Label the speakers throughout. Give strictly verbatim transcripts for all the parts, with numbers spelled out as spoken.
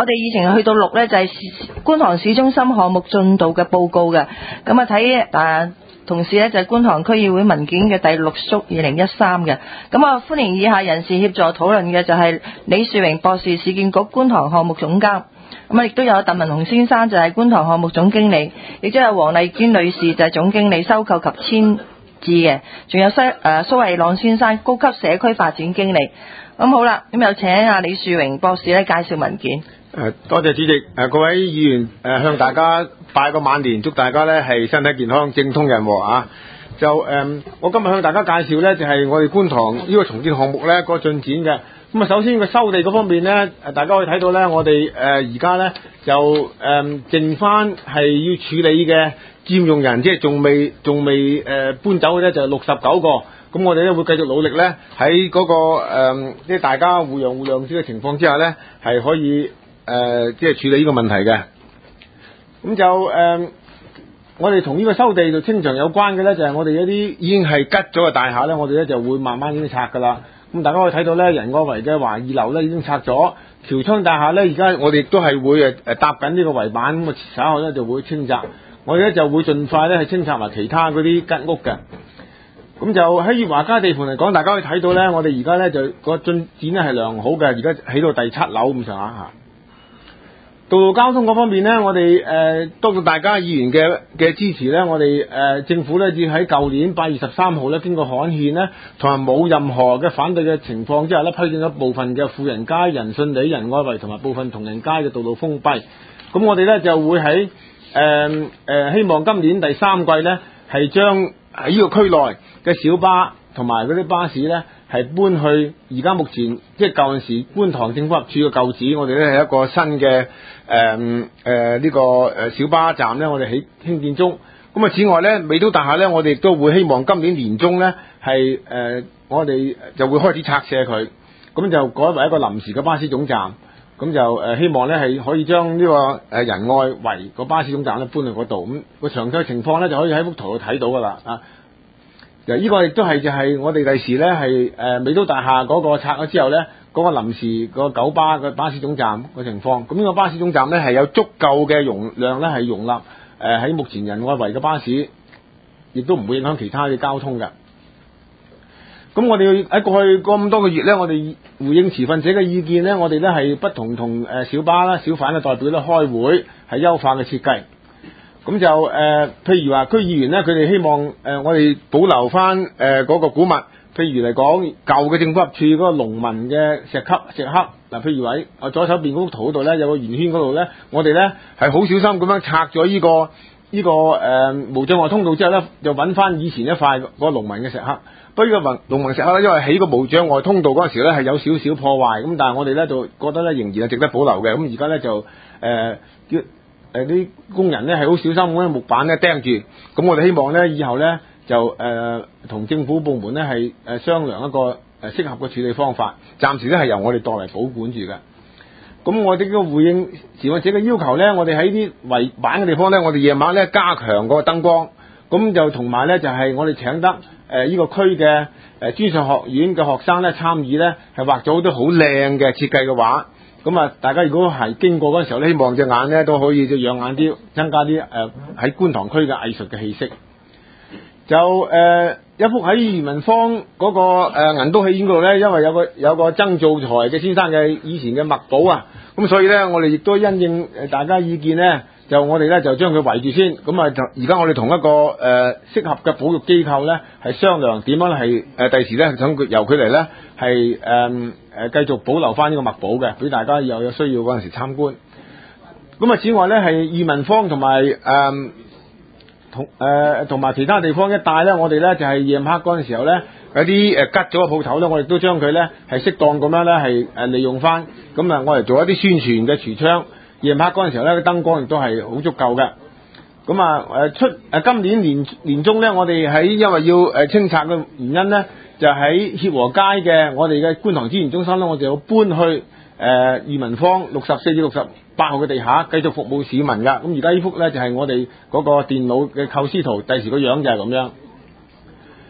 Speaker 1: 我哋以前去到六咧就係、是、觀塘市中心項目進度嘅報告嘅，咁啊睇啊同時咧就係、是、觀塘區議會文件嘅第六縮二零一三嘅，咁啊歡迎以下人士協助討論嘅就係李樹榮博士，市建局觀塘項目總監，咁啊亦都有鄧文雄先生就係觀塘項目總經理，亦都有黃麗娟女士就係總經理收購及遷置嘅，仲有西誒蘇慧朗先生高級社區發展經理。咁好啦，咁又請阿李樹榮博士咧介紹文件。
Speaker 2: 誒，多謝主席。誒，各位議員誒向大家拜個晚年，祝大家咧係身體健康、政通人和啊！就誒，我今日向大家介紹咧就係我哋觀塘呢個重建項目咧個進展嘅。咁啊，首先個收地嗰方面咧，誒大家可以睇到咧，我哋誒而家咧就誒剩翻係要處理嘅佔用人，即係仲未仲未誒搬走嘅咧，就係六十九個。咁我哋咧會繼續努力咧喺嗰個誒即係大家互讓互讓之嘅情況之下咧，係可以誒即係處理呢個問題嘅。咁就誒、呃、我哋同呢個收地就清場有關嘅咧，就係、是、我哋一啲已經係吉咗嘅大廈咧，我哋咧就會慢慢已經拆噶啦。咁大家可以睇到咧，仁愛圍嘅華二樓咧已經拆咗，僑昌大廈咧而家我哋亦都係會誒誒搭緊呢個圍板，咁啊稍後咧就會清拆。我哋咧就會盡快咧去清拆埋其他嗰啲吉屋嘅。咁就喺月華街地盤嚟講，大家可以睇到咧，我哋而家咧就個進展咧係良好嘅，而家起到第七樓咁上下嚇。道路交通嗰方面咧，我哋誒多謝大家議員嘅嘅支持咧，我哋誒、呃、政府咧要喺舊年八月十三號咧經過刊憲咧，同埋冇任何嘅反對嘅情況之下咧，批准咗部分嘅富人街、仁信里、仁愛圍同埋部分同仁街嘅道路封閉。咁我哋咧就會喺誒誒希望今年第三季咧係將喺呢個區內嘅小巴同埋嗰啲巴士咧，係搬去而家目前即係舊陣時觀塘政府合署嘅舊址，我哋咧係一個新嘅誒誒呢個誒小巴站咧，我哋喺興建中。咁啊，此外咧，美都大廈咧，我哋亦都會希望今年年中咧係誒我哋就會開始拆卸佢，咁就改為一個臨時嘅巴士總站。咁就誒、呃、希望咧係可以將呢、這個誒、呃、仁愛圍個巴士總站咧搬去嗰度。咁個詳細情況咧就可以喺幅圖度睇到噶啦啊！就呢個亦都係就係我哋第時咧係誒美都大廈嗰個拆咗之後咧，嗰、那個臨時個九巴嘅巴士總站個情況。咁呢個巴士總站咧係有足夠嘅容量咧係容納誒喺、呃、目前仁愛圍嘅巴士，亦都唔會影響其他嘅交通嘅。咁我哋喺過去咁多個月咧，我哋回應持份者嘅意見咧，我哋咧係不同同誒小巴啦、小販嘅代表咧開會，係優化嘅設計。咁就誒、呃，譬如話區議員咧，佢哋希望誒、呃、我哋保留翻誒嗰個古物，譬如嚟講舊嘅政府合署嗰個農民嘅石級石刻嗱，譬如喺我左手邊嗰幅圖嗰度咧有個圓圈嗰度咧，我哋咧係好小心咁樣拆咗呢、這個呢、這個誒、呃、無障礙通道之後咧，就揾翻以前一塊嗰個農民嘅石刻。不過呢個農民石刻咧，因為起個無障礙通道嗰陣時咧係有少少破壞，咁但係我哋咧就覺得咧仍然係值得保留嘅。咁而家咧就誒叫誒啲工人咧係好小心咁樣木板咧釘住。咁我哋希望咧以後咧就誒同、呃、政府部門咧係誒商量一個誒適合嘅處理方法。暫時咧係由我哋代為保管住嘅。咁我哋個回應持份者嘅要求咧，我哋喺啲圍板嘅地方咧，我哋夜晚咧加強個燈光。咁就同埋咧就係、是、我哋請得誒呢、呃這個區嘅誒專上學院嘅學生咧參與咧，係畫咗好多好靚嘅設計嘅畫。咁啊，大家如果係經過嗰陣時候咧，希望隻眼咧都可以就養眼啲，增加啲誒喺觀塘區嘅藝術嘅氣息。就誒、呃、一幅喺裕民坊嗰、那個誒銀都戲院嗰度咧，因為有個有個曾造才嘅先生嘅以前嘅墨寶啊，咁所以咧我哋亦都因應誒大家意見咧。就我哋咧就將佢圍住先，咁啊而家我哋同一個誒適、呃、合嘅保育機構咧係商量點樣係誒第時咧想佢由佢嚟咧係誒誒繼續保留翻呢個墨寶嘅，俾大家又有需要嗰陣時參觀。咁啊此外咧係裕民坊同埋誒同誒同埋其他地方一帶咧，我哋咧就係、是、夜晚黑嗰陣時候咧有啲誒吉咗嘅鋪頭咧，我哋都將佢咧係適當咁樣咧係誒利用翻，咁啊我哋做一啲宣傳嘅櫥窗。夜晚黑嗰陣時候咧，燈光亦都係好足夠嘅。咁啊誒出誒今年年年中咧，我哋喺因為要誒清拆嘅原因咧，就喺協和街嘅我哋嘅觀塘資源中心咧，我哋要搬去誒裕民坊六十四至六十八號嘅地下，繼續服務市民㗎。咁而家呢幅咧就係、是、我哋嗰個電腦嘅構思圖，第時個樣就係咁樣。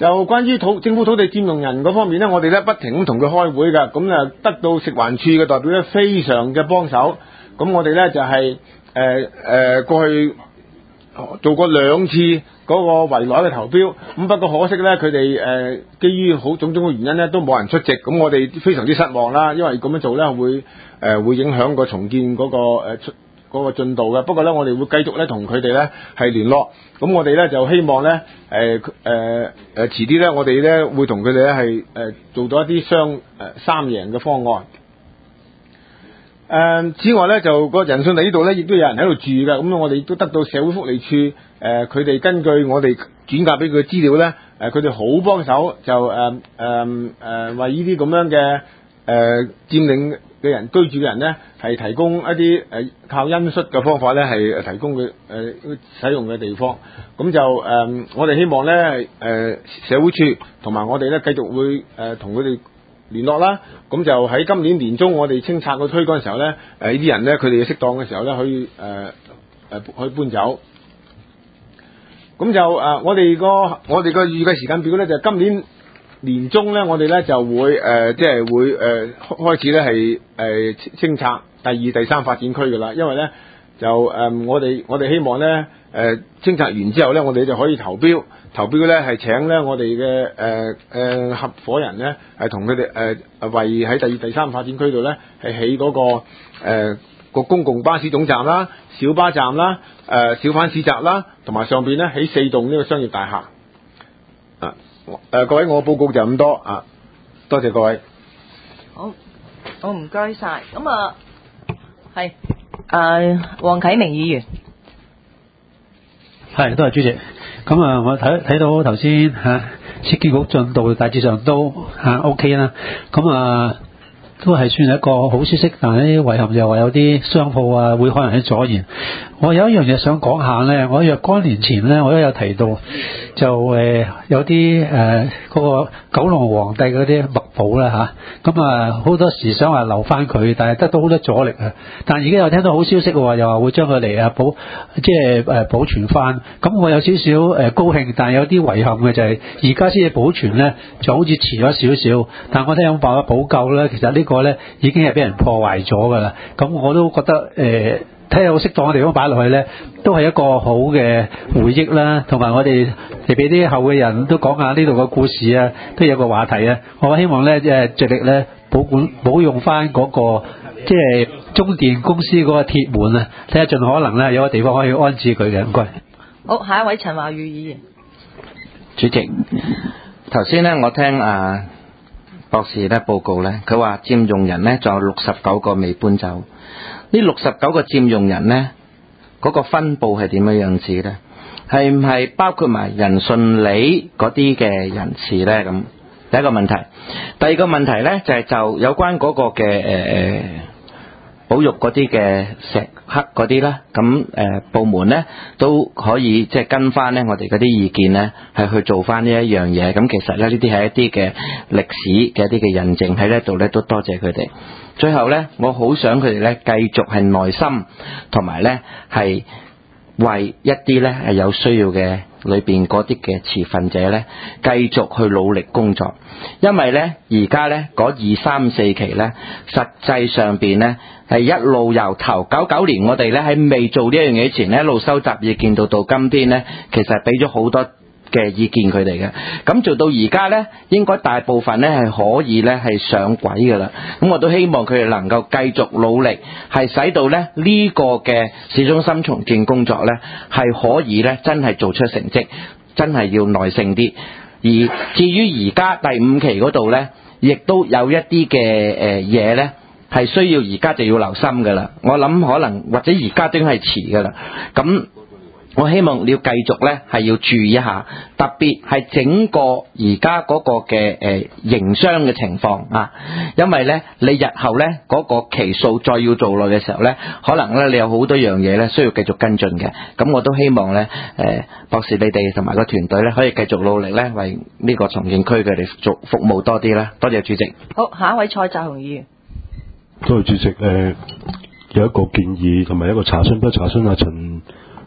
Speaker 2: 就關於土政府土地佔用人嗰方面咧，我哋咧不停咁同佢開會㗎，咁啊得到食環署嘅代表咧非常嘅幫手，咁我哋咧就係誒誒過去做過兩次嗰個圍內嘅投標，咁不過可惜咧佢哋誒基於好種種嘅原因咧都冇人出席，咁我哋非常之失望啦，因為咁樣做咧會誒、呃、會影響個重建嗰、嗰個誒出。呃嗰個進度嘅，不過咧，我哋會繼續咧同佢哋咧係聯絡，咁我哋咧就希望咧誒誒誒遲啲咧，我哋咧會同佢哋咧係誒做到一啲雙誒、呃、三贏嘅方案。誒、呃、此外咧，就個人信地呢度咧，亦都有人喺度住嘅，咁我哋亦都得到社會福利處誒佢哋根據我哋轉嫁俾佢嘅資料咧，誒佢哋好幫手，就誒誒誒為呢啲咁樣嘅誒、呃、佔領嘅人居住嘅人咧，係提供一啲誒、呃、靠恩恤嘅方法咧，係提供嘅誒、呃、使用嘅地方。咁就誒、呃，我哋希望咧誒、呃、社會處同埋我哋咧繼續會誒同佢哋聯絡啦。咁就喺今年年中我哋清拆個推嗰陣時候咧，誒呢啲人咧佢哋適當嘅時候咧可以誒誒、呃、可以搬走。咁就誒、呃、我哋個我哋個預計時間表咧就今年年中咧，我哋咧就會誒，即係會誒、呃、開始咧係誒清拆第二、第三發展區㗎啦。因為咧就誒、呃，我哋我哋希望咧誒、呃、清拆完之後咧，我哋就可以投標，投標咧係請咧我哋嘅誒誒合夥人咧係同佢哋誒為喺第二、第三發展區度咧係起嗰個誒、呃、個公共巴士總站啦、小巴站啦、誒、呃、小販市集啦，同埋上邊咧起四棟呢個商業大廈。啊！誒、呃，各位，我報告就咁多啊，多謝各位。
Speaker 1: 好，好唔該晒。咁啊，係誒黃啟明議員，
Speaker 3: 係多謝主席。咁啊，我睇睇到頭先嚇設計局進度大致上都嚇 OK 啦。咁啊。都係算係一個好消息，但係啲遺憾就話有啲商鋪啊會可能喺阻延。我有一樣嘢想講下咧，我若干年前咧我都有提到，就誒、呃、有啲誒嗰個九龍皇帝嗰啲墨寶啦嚇，咁啊好多時想話留翻佢，但係得到好多阻力啊。但係而家又聽到好消息喎，又話會將佢嚟啊保，即係誒保存翻。咁我有少少誒高興，但係有啲遺憾嘅就係而家先至保存咧，就好似遲咗少少。但我睇有冇辦法補救咧？其實呢、呢個個咧已經係俾人破壞咗噶啦，咁我都覺得誒睇下有適當嘅地方擺落去咧，都係一個好嘅回憶啦，同埋我哋嚟俾啲後嘅人都講下呢度嘅故事啊，都有個話題啊。我希望咧誒盡力咧保管保用翻嗰個即係中電公司嗰個鐵門啊，睇下盡可能咧有個地方可以安置佢嘅。唔該。
Speaker 1: 好，下一位陳華宇議員。
Speaker 4: 主席，頭先咧我聽啊博士咧報告咧，佢話佔用人咧仲有六十九個未搬走。呢六十九個佔用人咧，嗰個分佈係點樣樣子咧？係唔係包括埋仁信里嗰啲嘅人士咧？咁第一個問題，第二個問題咧就係就有關嗰個嘅誒保育嗰啲嘅石刻嗰啲啦，咁誒部門咧都可以即係跟翻咧我哋嗰啲意見咧，係去做翻呢一樣嘢。咁其實咧呢啲係一啲嘅歷史嘅一啲嘅印證喺呢度咧，都多謝佢哋。最後咧，我好想佢哋咧繼續係耐心，同埋咧係為一啲咧係有需要嘅裏邊嗰啲嘅持份者咧，繼續去努力工作。因為咧而家咧嗰二三四期咧，實際上邊咧係一路由頭九九年我哋咧喺未做呢一樣嘢前咧，一路收集意見到到今天咧，其實係俾咗好多嘅意見佢哋嘅。咁做到而家咧，應該大部分咧係可以咧係上軌噶啦。咁我都希望佢哋能夠繼續努力，係使到咧呢個嘅市中心重建工作咧係可以咧真係做出成績，真係要耐性啲。而至於而家第五期嗰度咧，亦都有一啲嘅誒嘢咧係需要而家就要留心噶啦。我諗可能或者而家都係遲噶啦。咁我希望你要繼續咧係要注意一下，特別係整個而家嗰個嘅誒營商嘅情況啊，因為咧你日後咧嗰個期數再要做落嘅時候咧，可能咧你有好多樣嘢咧需要繼續跟進嘅。咁我都希望咧誒博士你哋同埋個團隊咧可以繼續努力咧為呢個重建區佢哋做服務多啲啦。多謝主席。
Speaker 1: 好，下一位蔡澤雄議員。
Speaker 5: 多謝主席。誒、呃、有一個建議同埋一個查詢，不過查詢阿陳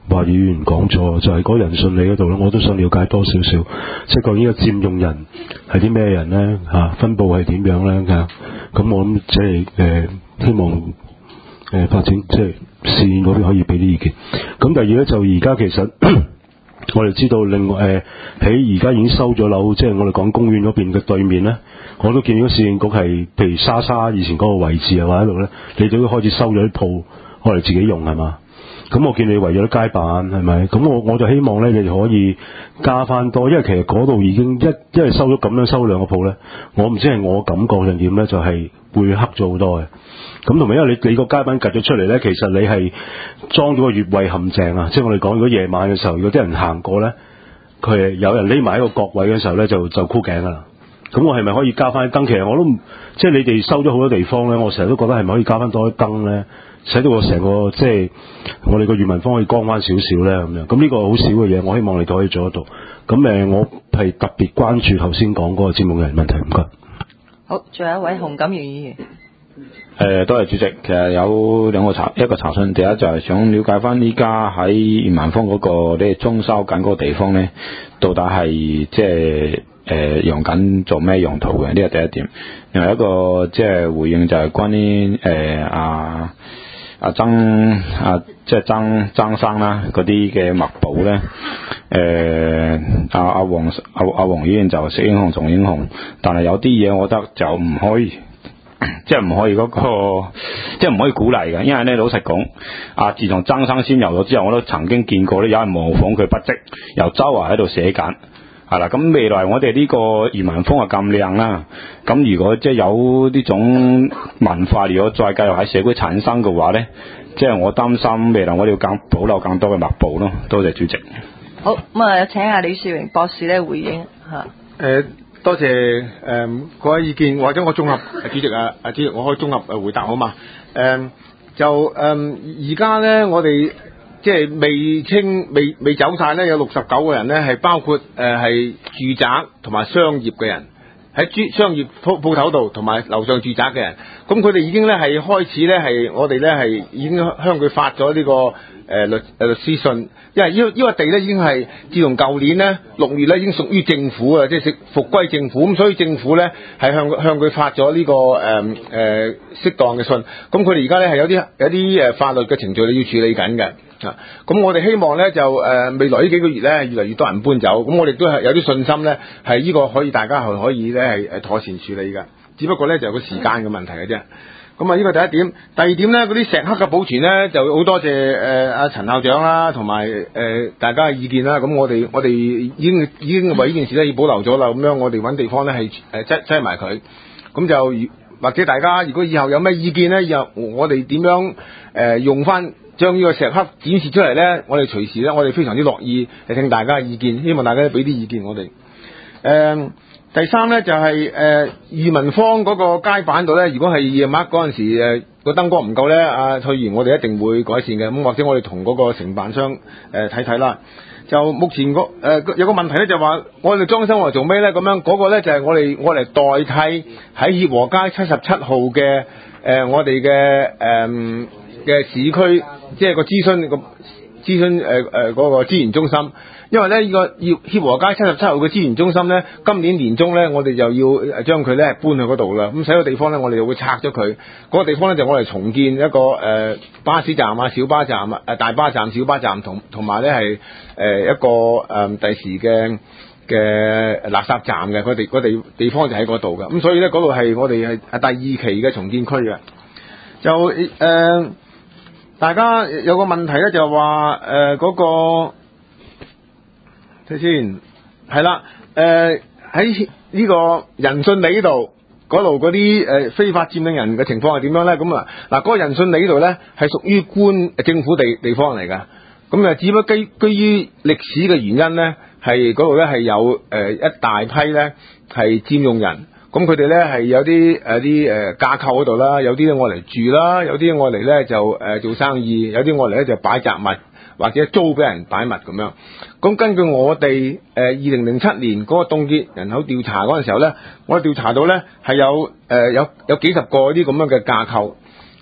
Speaker 5: 話議員講錯，就係、是、嗰人信理嗰度咧，我都想了解多少少，即係究竟個佔用人係啲咩人咧嚇、啊，分佈係點樣咧嚇？咁我諗即係誒希望誒、呃、發展即係市嗰邊可以俾啲意見。咁第二咧就而家其實我哋知道另外誒喺而家已經收咗樓，即係我哋講公園嗰邊嘅對面咧，我都見到市政局係譬如莎莎以前嗰個位置啊，或者度咧，你哋都開始收咗啲鋪，我哋自己用係嘛？咁我見你圍咗啲街板係咪？咁我我就希望咧，你哋可以加翻多，因為其實嗰度已經一因為收咗咁樣收兩個鋪咧，我唔知係我感覺上點咧，就係、是、會黑咗好多嘅。咁同埋因為你你個街板趌咗出嚟咧，其實你係裝咗個越位陷阱啊！即係我哋講，如果夜晚嘅時候，如果啲人行過咧，佢係有人匿埋喺個角位嘅時候咧，就就箍頸噶啦。咁我係咪可以加翻燈？其實我都唔即係你哋收咗好多地方咧，我成日都覺得係咪可以加翻多啲燈咧？使到個成個即係我哋個裕民坊可以光翻少少咧咁樣，咁呢個好少嘅嘢，我希望你哋可以做得到。咁誒，我係特別關注頭先講嗰個佔用人問題。唔該。
Speaker 1: 好，最後一位洪錦元議員。
Speaker 6: 誒，多謝主席。其實有兩個查一個查詢，第一就係想了解翻依家喺裕民坊嗰個咧裝修緊嗰個地方咧，到底係即係誒用緊做咩用途嘅？呢個第一點。另外一個即係回應就係關於誒啊。阿曾啊，即係曾曾生啦，嗰啲嘅墨寶咧，誒阿阿黃阿阿黃議員就識英雄重英雄，但係有啲嘢我覺得就唔可以，即係唔可以嗰、嗰個，即係唔可以鼓勵嘅，因為咧老實講，啊自從曾生仙遊咗之後，我都曾經見過咧有人模仿佢筆跡，由周圍喺度寫緊。係啦，咁未來我哋呢個裕民坊啊咁靚啦，咁如果即係有呢種文化，如果再繼續喺社會產生嘅話咧，即係我擔心未來我哋要更保留更多嘅墨寶咯。多謝主席。
Speaker 1: 好，咁啊，請阿李樹榮博士咧回應嚇。誒、
Speaker 2: 呃，多謝誒、呃、各位意見，或者我綜合主席啊，啊主席，我可以綜合誒回答好嘛？誒、呃，就誒而家咧，我哋。即係未清未未走晒咧，有六十九個人咧，係包括誒係、呃、住宅同埋商業嘅人喺專商業鋪鋪頭度，同埋樓上住宅嘅人。咁佢哋已經咧係開始咧係我哋咧係已經向佢發咗呢、這個誒、呃、律誒律師信，因為呢個呢個地咧已經係自從舊年咧六月咧已經屬於政府啊，即係復歸政府咁，所以政府咧係向向佢發咗呢、這個誒誒、呃、適當嘅信。咁佢哋而家咧係有啲有啲誒法律嘅程序你要處理緊嘅。啊，咁我哋希望咧就誒、呃、未來呢幾個月咧越嚟越多人搬走，咁我哋都係有啲信心咧係呢個可以大家係可以咧係誒妥善處理嘅，只不過咧就有個時間嘅問題嘅啫。咁啊呢個第一點，第二點咧嗰啲石刻嘅保存咧就好多謝誒阿陳校長啦，同埋誒大家嘅意見啦。咁我哋我哋已經已經為呢件事咧要保留咗啦，咁樣我哋揾地方咧係誒擠擠埋佢，咁就或者大家如果以後有咩意見咧，以後我哋點樣誒、呃、用翻？將呢個石刻展示出嚟咧，我哋隨時咧，我哋非常之樂意嚟聽大家嘅意見，希望大家俾啲意見我哋。誒、呃，第三咧就係誒裕民坊嗰個街板度咧，如果係夜晚嗰陣時誒個燈光唔夠咧，阿翠賢我哋一定會改善嘅。咁或者我哋同嗰個承辦商誒睇睇啦。就目前個誒、呃、有個問題咧，就話我哋裝修我嚟做咩咧？咁樣嗰個咧就係我哋我嚟代替喺協和街七十七號嘅誒、呃、我哋嘅誒嘅市區。即係個諮詢個諮詢誒誒嗰個資源中心，因為咧呢、這個協協和街七十七號嘅資源中心咧，今年年中咧我哋就要將佢咧搬去嗰度啦。咁使個地方咧，我哋就會拆咗佢。嗰、那個地方咧就我哋重建一個誒、呃、巴士站啊、小巴站啊、誒大巴站、小巴站同同埋咧係誒一個誒第、呃、時嘅嘅垃圾站嘅。佢哋嗰地地方就喺嗰度嘅。咁所以咧嗰度係我哋係第二期嘅重建區嘅。就誒。呃大家有個問題咧，就係話誒嗰個睇先係啦，誒喺呢個仁信里度嗰度嗰啲誒非法佔領人嘅情況係點樣咧？咁啊嗱，嗰個仁信里度咧係屬於官政府地地方嚟㗎，咁啊只不過基基於歷史嘅原因咧，係嗰度咧係有誒一大批咧係佔用人。咁佢哋咧係有啲誒啲誒架構嗰度啦，有啲咧我嚟住啦，有啲我嚟咧就誒、呃、做生意，有啲我嚟咧就擺雜物或者租俾人擺物咁樣。咁根據我哋誒二零零七年嗰個凍結人口調查嗰陣時候咧，我哋調查到咧係有誒、呃、有有幾十個啲咁樣嘅架構。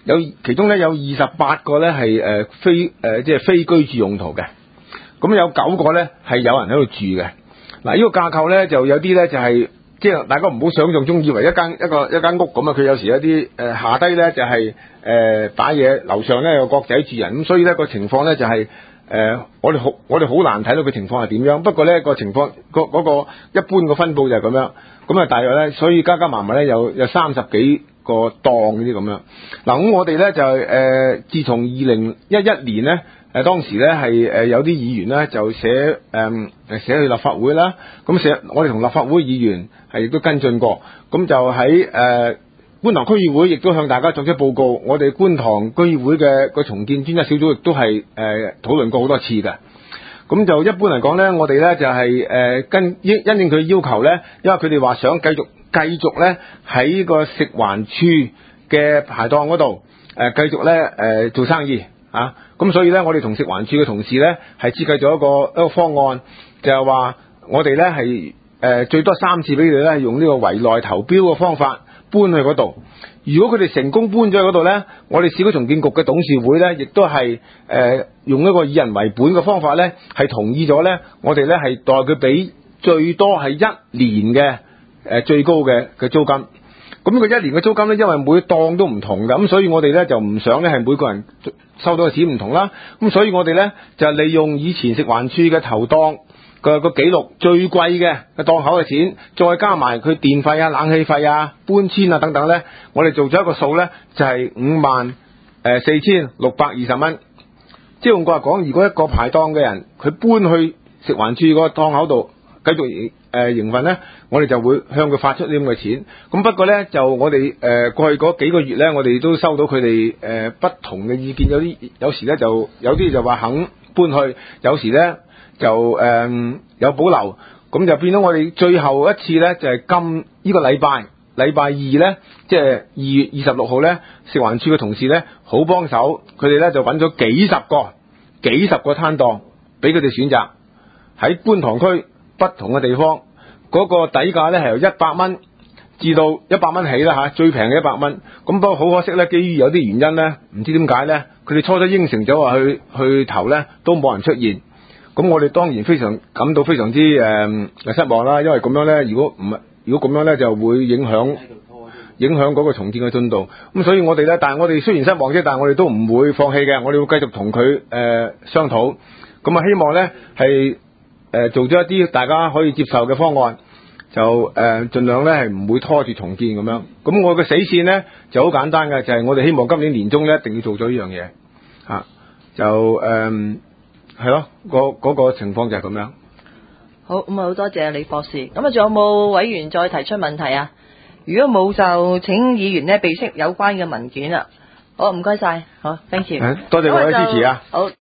Speaker 2: 有其中咧有二十八個咧係誒非誒、呃、即係非居住用途嘅，咁有九個咧係有人喺度住嘅。嗱，呢個架構咧就有啲咧就係、是、即係大家唔好想象中以為一間一個一間屋咁啊，佢有時有啲誒、呃、下低咧就係、是、誒、呃、擺嘢，樓上咧有個仔住人，咁所以咧個情況咧就係、是、誒、呃、我哋好我哋好難睇到佢情況係點樣。不過咧個情況嗰嗰、那個一般個分佈就係咁樣，咁啊大約咧，所以加加埋埋咧有有三十幾個檔嗰啲咁樣。嗱，咁我哋咧就誒、呃、自從二零一一年咧。誒當時咧係誒有啲議員咧就寫誒誒、呃、寫去立法會啦，咁寫我哋同立法會議員係亦都跟進過，咁就喺誒、呃、觀塘區議會亦都向大家作出報告，我哋觀塘區議會嘅個重建專責小組亦都係誒討論過好多次嘅。咁就一般嚟講咧，我哋咧就係、是、誒、呃、跟因因應佢要求咧，因為佢哋話想繼續繼續咧喺個食環署嘅排檔嗰度誒繼續咧誒、呃、做生意啊。咁所以咧，我哋同食環署嘅同事咧，係設計咗一個一個方案，就係話我哋咧係誒最多三次俾佢哋咧，用呢個圍內投標嘅方法搬去嗰度。如果佢哋成功搬咗去嗰度咧，我哋市區重建局嘅董事會咧，亦都係誒用一個以人為本嘅方法咧，係同意咗咧，我哋咧係代佢俾最多係一年嘅誒最高嘅嘅租金。咁佢一年嘅租金咧，因為每檔都唔同㗎，咁所以我哋咧就唔想咧係每個人收到嘅錢唔同啦。咁所以我哋咧就利用以前食環署嘅頭檔嘅個記錄最貴嘅嘅檔口嘅錢，再加埋佢電費啊、冷氣費啊、搬遷啊等等咧，我哋做咗一個數咧，就係五萬誒四千六百二十蚊。即係用句話講，如果一個排檔嘅人佢搬去食環署個檔口度繼續誒、呃、營運咧，我哋就會向佢發出呢咁嘅錢。咁不過咧，就我哋誒、呃、過去嗰幾個月咧，我哋都收到佢哋誒不同嘅意見，有啲有時咧就有啲就話肯搬去，有時咧就誒、呃、有保留。咁就變咗我哋最後一次咧，就係、是、今呢個禮拜禮拜二咧，即係二月二十六號咧，食環署嘅同事咧好幫手，佢哋咧就揾咗幾十個幾十個攤檔俾佢哋選擇喺觀塘區。不同嘅地方，嗰、那個底價咧係由一百蚊至到一百蚊起啦嚇，最平嘅一百蚊。咁不過好可惜咧，基於有啲原因咧，唔知點解咧，佢哋初初應承咗話去去投咧，都冇人出現。咁我哋當然非常感到非常之誒、呃、失望啦，因為咁樣咧，如果唔係如果咁樣咧，就會影響影響嗰個重建嘅進度。咁所以我哋咧，但係我哋雖然失望啫，但係我哋都唔會放棄嘅，我哋會繼續同佢誒商討。咁啊，希望咧係。誒、呃、做咗一啲大家可以接受嘅方案，就誒、呃、盡量咧係唔會拖住重建咁樣。咁我嘅死線咧就好簡單嘅，就係、是、我哋希望今年年中咧一定要做咗呢樣嘢嚇。就誒係咯，嗰、那個情況就係咁樣。
Speaker 1: 好，咁啊好多謝李博士。咁啊仲有冇委員再提出問題啊？如果冇就請議員咧備悉有關嘅文件啦。好，唔該晒，好 ，thank you。
Speaker 2: 多謝各位支持啊！
Speaker 1: 好。